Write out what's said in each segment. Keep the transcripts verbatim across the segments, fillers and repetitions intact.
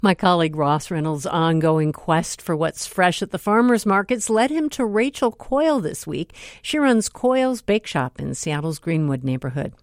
My colleague Ross Reynolds' ongoing quest for what's fresh at the farmers markets led him to Rachel Coyle this week. She runs Coyle's Bake Shop in Seattle's Greenwood neighborhood.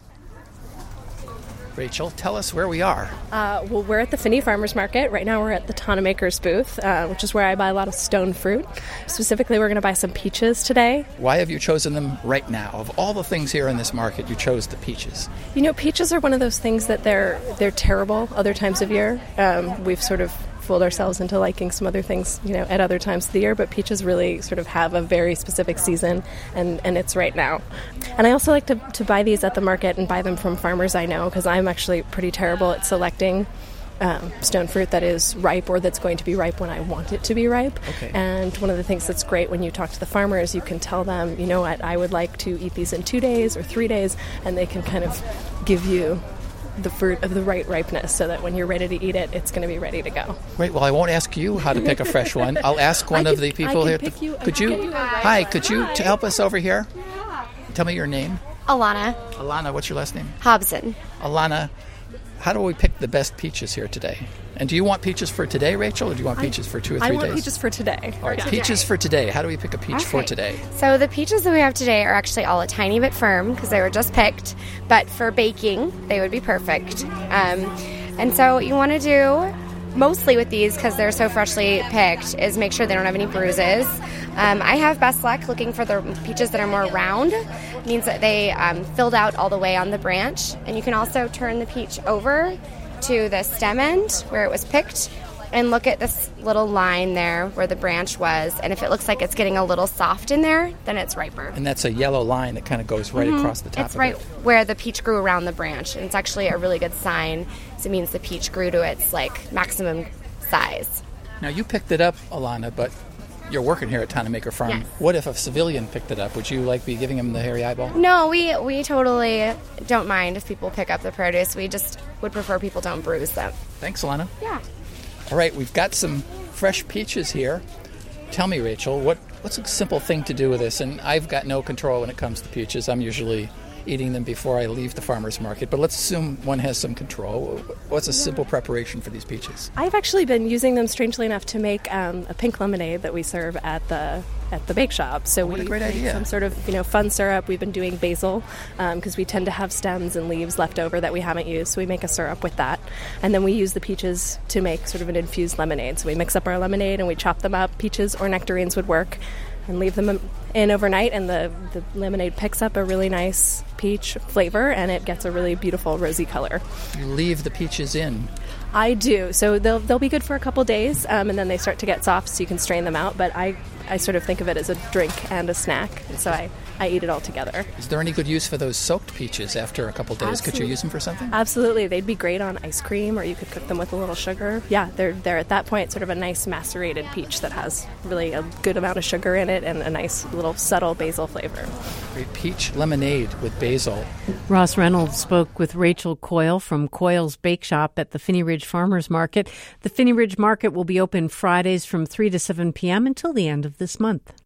Rachel, tell us where we are. Uh, well, we're at the Finney Farmers Market. Right now we're at the Tonnemaker's booth, uh, which is where I buy a lot of stone fruit. Specifically, we're going to buy some peaches today. Why have you chosen them right now? Of all the things here in this market, you chose the peaches. You know, peaches are one of those things that they're they're terrible other times of year. Um, we've sort of fooled ourselves into liking some other things, you know, at other times of the year, but peaches really sort of have a very specific season, and, and it's right now. And I also like to, to buy these at the market and buy them from farmers I know, because I'm actually pretty terrible at selecting um, stone fruit that is ripe or that's going to be ripe when I want it to be ripe. Okay. And one of the things that's great when you talk to the farmers, you can tell them, you know what, I would like to eat these in two days or three days, and they can kind of give you the fruit of the right ripeness so that when you're ready to eat it, it's going to be ready to go. Great. Well, I won't ask you how to pick a fresh one. I'll ask one I of can, the people I here. can pick you, could I you? can you Hi, could you t- help us over here? Tell me your name. Alana Alana, what's your last name? Hobson. Alana, how do we pick the best peaches here today? And do you want peaches for today, Rachel, or do you want peaches for two or three I days? want peaches for today. All right, peaches for today. How do we pick a peach for Okay. today? So the peaches that we have today are actually all a tiny bit firm because they were just picked, but for baking, they would be perfect. Um, and so what you want to do, mostly with these because they're so freshly picked, is make sure they don't have any bruises. Um, I have best luck looking for the peaches that are more round. It means that they um, filled out all the way on the branch. And you can also turn the peach over to the stem end where it was picked and look at this little line there where the branch was. And if it looks like it's getting a little soft in there, then it's riper. And that's a yellow line that kind of goes right Mhm. across the top It's of right it. where the peach grew around the branch. And it's actually a really good sign. So it means the peach grew to its like maximum size. Now, you picked it up, Alana, but you're working here at Tonnemaker Farm. Yes. What if a civilian picked it up? Would you like be giving him the hairy eyeball? No, we, we totally don't mind if people pick up the produce. We just would prefer people don't bruise them. Thanks, Alana. Yeah. All right, we've got some fresh peaches here. Tell me, Rachel, what, what's a simple thing to do with this? And I've got no control when it comes to peaches. I'm usually eating them before I leave the farmer's market. But let's assume one has some control. What's a simple preparation for these peaches? I've actually been using them, strangely enough, to make um, a pink lemonade that we serve at the at the bake shop. So What we a great make idea. some sort of you know fun syrup. We've been doing basil because we tend to have stems and leaves left over that we haven't used. So we make a syrup with that, and then we use the peaches to make sort of an infused lemonade. So we mix up our lemonade and we chop them up. Peaches or nectarines would work. And leave them in overnight, and the, the lemonade picks up a really nice peach flavor, and it gets a really beautiful rosy color. You leave the peaches in. I do. So they'll they'll be good for a couple days, um, and then they start to get soft, so you can strain them out. But I, I sort of think of it as a drink and a snack, and so I, I eat it all together. Is there any good use for those soaked peaches after a couple days? Could you Absolutely. use them for something? Absolutely, they'd be great on ice cream, or you could cook them with a little sugar. Yeah, they're they're at that point sort of a nice macerated peach that has really a good amount of sugar in it and a nice little subtle basil flavor. Great peach lemonade with basil. Ross Reynolds spoke with Rachel Coyle from Coyle's Bake Shop at the Finney Ridge Farmers Market. The Finney Ridge Market will be open Fridays from three to seven p.m. until the end of this month.